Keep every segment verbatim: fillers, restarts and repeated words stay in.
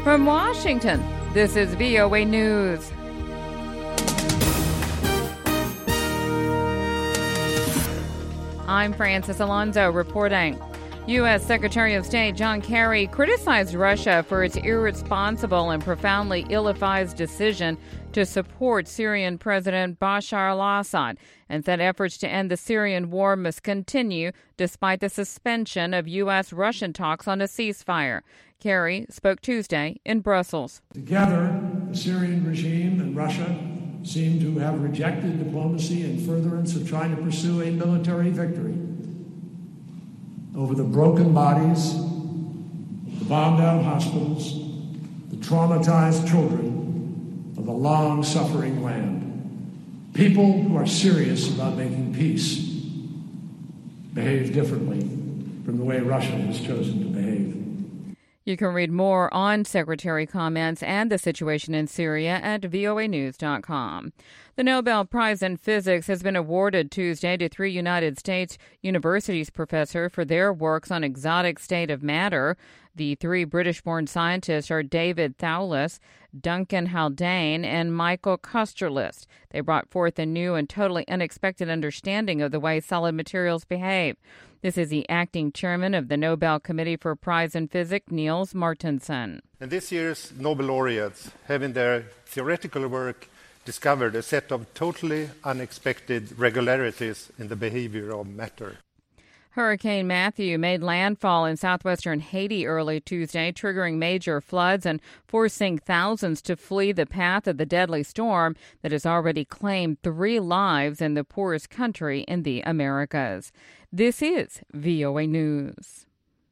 From Washington, this is V O A News. I'm Francis Alonso reporting. U S. Secretary of State John Kerry criticized Russia for its irresponsible and profoundly ill-advised decision to support Syrian President Bashar al-Assad and said efforts to end the Syrian war must continue despite the suspension of U S Russian talks on a ceasefire. Kerry spoke Tuesday in Brussels. Together, the Syrian regime and Russia seem to have rejected diplomacy in furtherance of trying to pursue a military victory over the broken bodies, the bombed-out hospitals, the traumatized children of a long-suffering land. People who are serious about making peace behave differently from the way Russia has chosen to behave. You can read more on Secretary comments and the situation in Syria at V O A news dot com. The Nobel Prize in Physics has been awarded Tuesday to three United States universities professors for their works on exotic state of matter. The three British-born scientists are David Thouless, Duncan Haldane, and Michael Kusterlitz. They brought forth a new and totally unexpected understanding of the way solid materials behave. This is the acting chairman of the Nobel Committee for Prize in Physics, Niels Martensen. And this year's Nobel laureates have in their theoretical work discovered a set of totally unexpected regularities in the behavior of matter. Hurricane Matthew made landfall in southwestern Haiti early Tuesday, triggering major floods and forcing thousands to flee the path of the deadly storm that has already claimed three lives in the poorest country in the Americas. This is V O A News.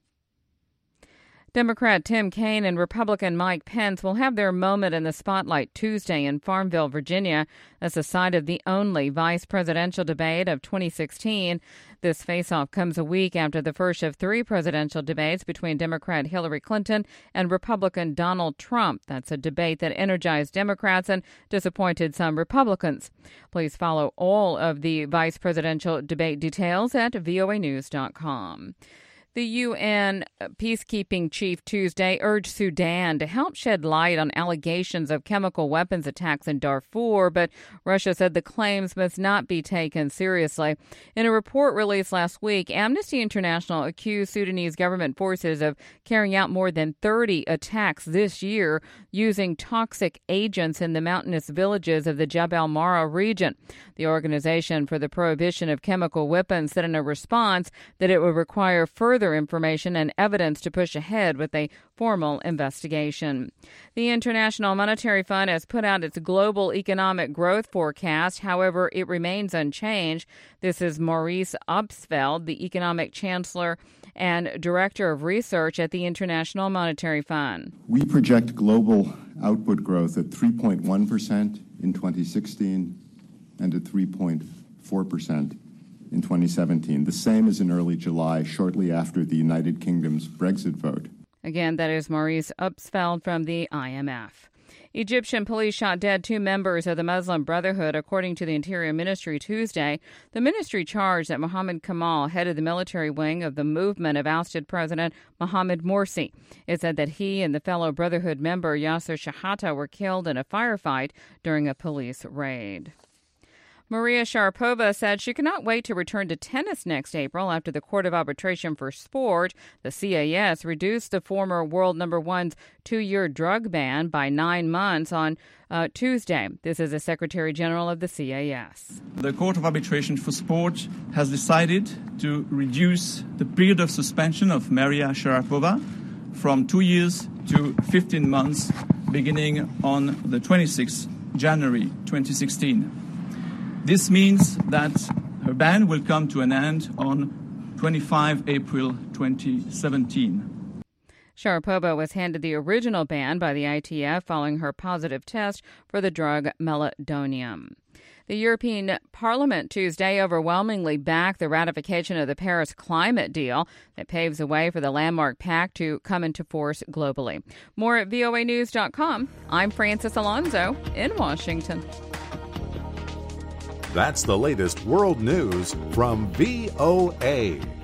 Democrat Tim Kaine and Republican Mike Pence will have their moment in the spotlight Tuesday in Farmville, Virginia, as the site of the only vice presidential debate of twenty sixteen. This face-off comes a week after the first of three presidential debates between Democrat Hillary Clinton and Republican Donald Trump. That's a debate that energized Democrats and disappointed some Republicans. Please follow all of the vice presidential debate details at V O A news dot com. The U N peacekeeping chief Tuesday urged Sudan to help shed light on allegations of chemical weapons attacks in Darfur, but Russia said the claims must not be taken seriously. In a report released last week, Amnesty International accused Sudanese government forces of carrying out more than thirty attacks this year using toxic agents in the mountainous villages of the Jabal Mara region. The Organization for the Prohibition of Chemical Weapons said in a response that it would require further information and evidence to push ahead with a formal investigation. The International Monetary Fund has put out its global economic growth forecast. However, it remains unchanged. This is Maurice Obstfeld, the economic chancellor and director of research at the International Monetary Fund. We project global output growth at three point one percent in twenty sixteen and at three point four percent in twenty seventeen, the same as in early July, shortly after the United Kingdom's Brexit vote. Again, that is Maurice Upsfeld from the I M F. Egyptian police shot dead two members of the Muslim Brotherhood, according to the Interior Ministry Tuesday. The ministry charged that Mohammed Kamal headed the military wing of the movement of ousted President Mohamed Morsi. It said that he and the fellow Brotherhood member Yasser Shahata were killed in a firefight during a police raid. Maria Sharapova said she cannot wait to return to tennis next April after the Court of Arbitration for Sport, the C A S, reduced the former world number one's two-year drug ban by nine months on uh, Tuesday. This is the Secretary General of the C A S. The Court of Arbitration for Sport has decided to reduce the period of suspension of Maria Sharapova from two years to fifteen months, beginning on the twenty-sixth of January twenty sixteen. This means that her ban will come to an end on the twenty-fifth of April twenty seventeen. Sharapova was handed the original ban by the I T F following her positive test for the drug meldonium. The European Parliament Tuesday overwhelmingly backed the ratification of the Paris climate deal that paves the way for the landmark pact to come into force globally. More at V O A news dot com. I'm Francis Alonso in Washington. That's the latest world news from V O A.